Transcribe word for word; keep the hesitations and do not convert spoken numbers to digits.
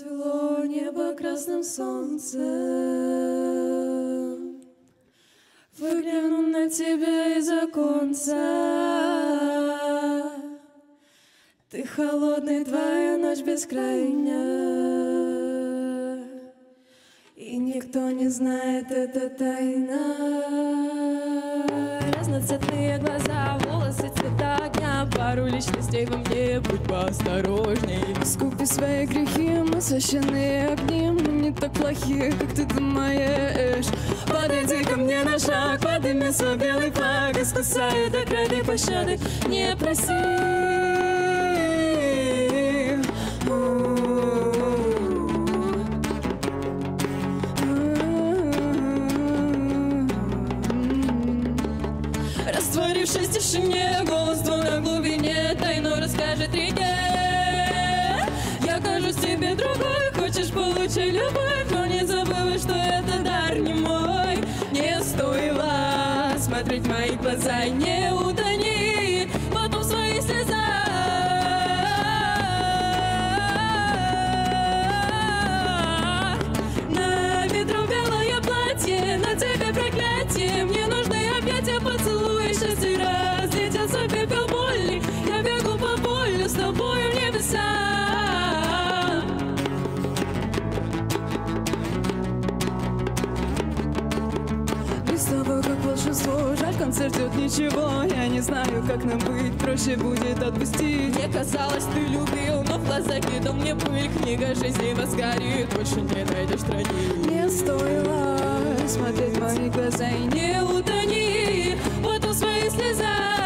Расцвело небо красным солнцем. Выгляну на тебя из оконца. Ты холодный, твоя ночь бескрайня, и никто не знает, это тайна. Разноцветные глаза, волосы цвета огня, пару личностей во мне, будь поосторожней. Искупи свои грехи, мы священные огни, мы не так плохие, как ты думаешь. Подойди ко мне на шаг, подними свой белый флаг, искусай до крайней пощады, не проси. Растворившись в тишине, голос твой на глубине тайну расскажет реке. Я кажусь тебе другой, хочешь получай любовь, но не забывай, что это дар не мой. Не стоило смотреть в мои глаза и не утони потом в своих слезах. На ветру белое платье, на тебе проклятие, мне нужны объятия, поцелуй шесть раз. Летел пепел боли, я бегу по полю с тобой в небеса. Без тобой как волшебство, жаль, концерт идет ничего. Я не знаю, как нам быть, проще будет отпустить. Мне казалось, ты любил, но в глазах кидал мне пыль. Книга жизни возгорит, больше не найдешь страниц. Не стоило смотреть в мои глаза и не Не утони потом в своих слезах.